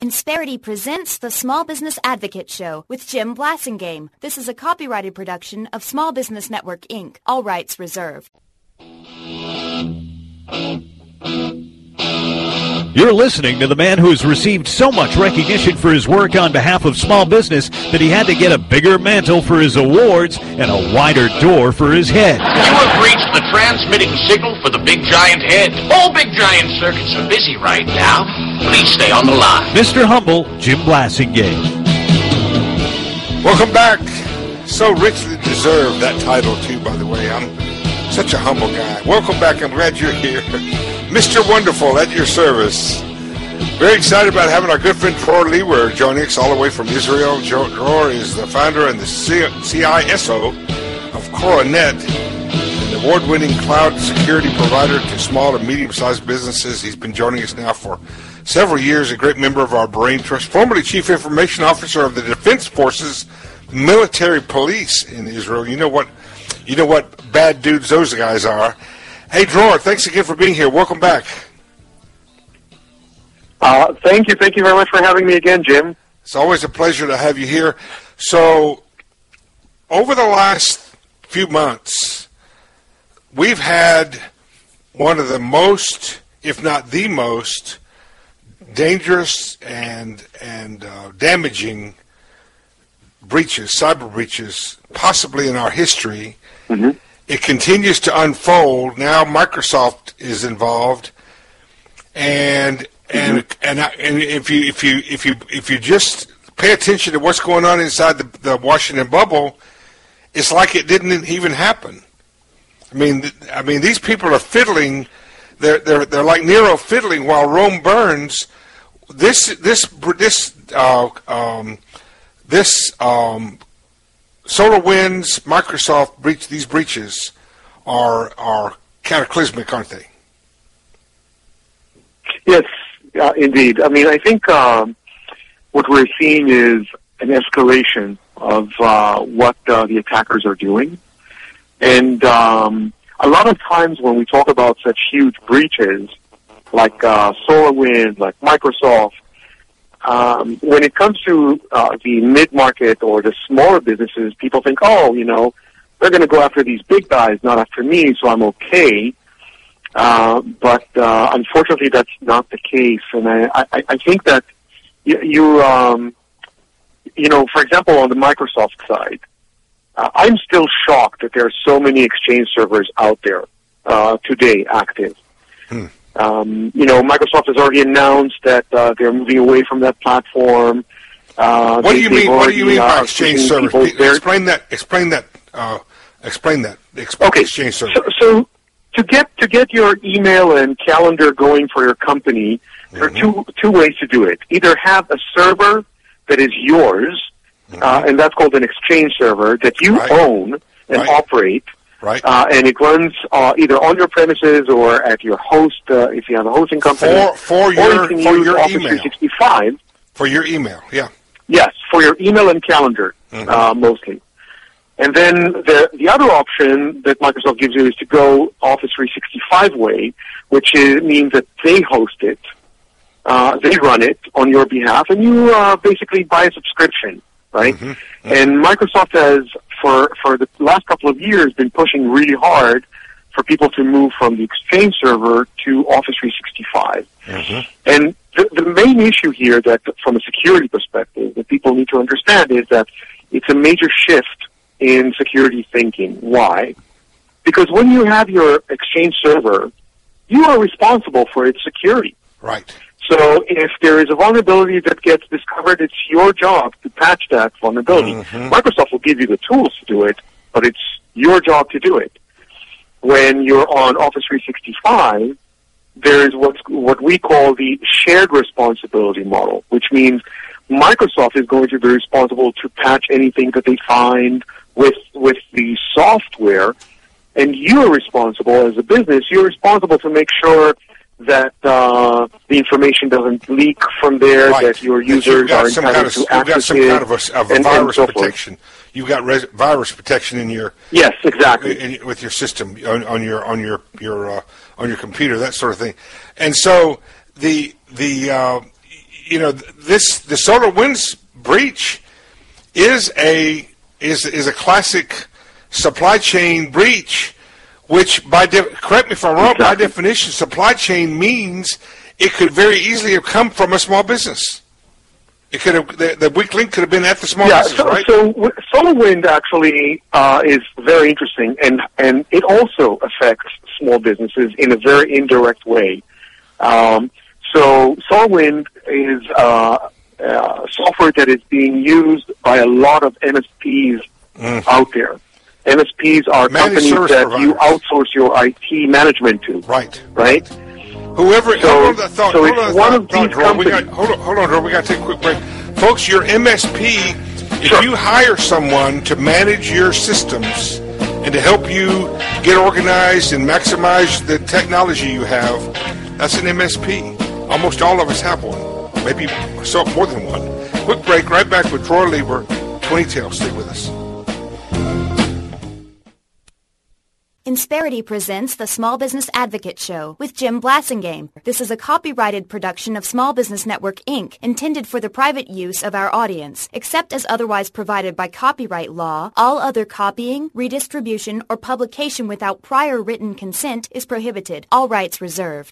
Insperity presents the Small Business Advocate Show with Jim Blasingame. This is a copyrighted production of Small Business Network, Inc. All rights reserved. You're listening to the man who's received so much recognition for his work on behalf of small business that he had to get a bigger mantle for his awards and a wider door for his head. You have reached the transmitting signal for the Big Giant Head. All Big Giant circuits are busy right now. Please stay on the line. Mr. Humble, Jim Blasingame. Welcome back. So richly deserved that title, too, by the way. I'm such a humble guy. Welcome back. I'm glad you're here. Mr. Wonderful, at your service. Very excited about having our good friend Dror Lewer joining us all the way from Israel. Dror is the founder and the CISO of Coronet, an award-winning cloud security provider to small and medium-sized businesses. He's been joining us now for several years, a great member of our Brain Trust, formerly Chief Information Officer of the Defense Forces Military Police in Israel. You know what bad dudes those guys are. Hey, Dror, thanks again for being here. Welcome back. Thank you. Thank you very much for having me again, Jim. It's always a pleasure to have you here. So, over the last few months, we've had one of the most, if not the most, dangerous and damaging breaches, cyber breaches, possibly in our history. Mm-hmm. It continues to unfold. Now Microsoft is involved, and if you just pay attention to what's going on inside the Washington bubble, it's like it didn't even happen. I mean, these people are fiddling. They're like Nero fiddling while Rome burns. SolarWinds, Microsoft these breaches are cataclysmic, aren't they? Yes, indeed. I mean, I think what we're seeing is an escalation of what the attackers are doing. And a lot of times when we talk about such huge breaches, like SolarWinds, like Microsoft, when it comes to the mid-market or the smaller businesses, people think, they're going to go after these big guys, not after me, so I'm okay. But unfortunately, that's not the case. And I think that for example, on the Microsoft side, I'm still shocked that there are so many Exchange servers out there today active. Microsoft has already announced that they're moving away from that platform. What do you mean? What do you mean by Exchange servers? Explain that. Okay. Exchange servers. So to get your email and calendar going for your company, there are two ways to do it. Either have a server that is yours, and that's called an Exchange server that you own and operate. Right. And it runs either on your premises or at your host, if you have a hosting company. For your email. Office 365. For your email, yeah. Yes, for your email and calendar, mostly. And then the other option that Microsoft gives you is to go Office 365 way, which means that they host it, they run it on your behalf, and you basically buy a subscription, right? And Microsoft has, for the last couple of years, been pushing really hard for people to move from the Exchange server to Office 365. And the main issue here, that from a security perspective, that people need to understand is that it's a major shift in security thinking. Why? Because when you have your Exchange server, you are responsible for its security. Right. So if there is a vulnerability that gets discovered, it's your job to patch that vulnerability. Microsoft will give you the tools to do it, but it's your job to do it. When you're on Office 365, there is what we call the shared responsibility model, which means Microsoft is going to be responsible to patch anything that they find with the software, and you're responsible as a business. You're responsible to make sure that the information doesn't leak from there, that your users are entitled to access it. You've got some kind of a virus protection. You've got virus protection in your with your system on your computer, that sort of thing. And so the the SolarWinds breach is a classic supply chain breach, which correct me if I'm wrong, by definition, supply chain means it could very easily have come from a small business. It could have, the weak link could have been at the small business, right? So SolarWinds actually is very interesting, and it also affects small businesses in a very indirect way. So SolarWinds is software that is being used by a lot of MSPs out there. MSPs are companies that providers. You outsource your IT management to. Right. Right? Whoever, hold on that thought. Hold on, we got to take a quick break. Folks, your MSP, if you hire someone to manage your systems and to help you get organized and maximize the technology you have, that's an MSP. Almost all of us have one. Maybe more than one. Quick break, right back with Troy Lieber, 20 Tales. Stay with us. Insperity presents the Small Business Advocate Show with Jim Blasingame. This is a copyrighted production of Small Business Network, Inc., intended for the private use of our audience. Except as otherwise provided by copyright law, all other copying, redistribution, or publication without prior written consent is prohibited. All rights reserved.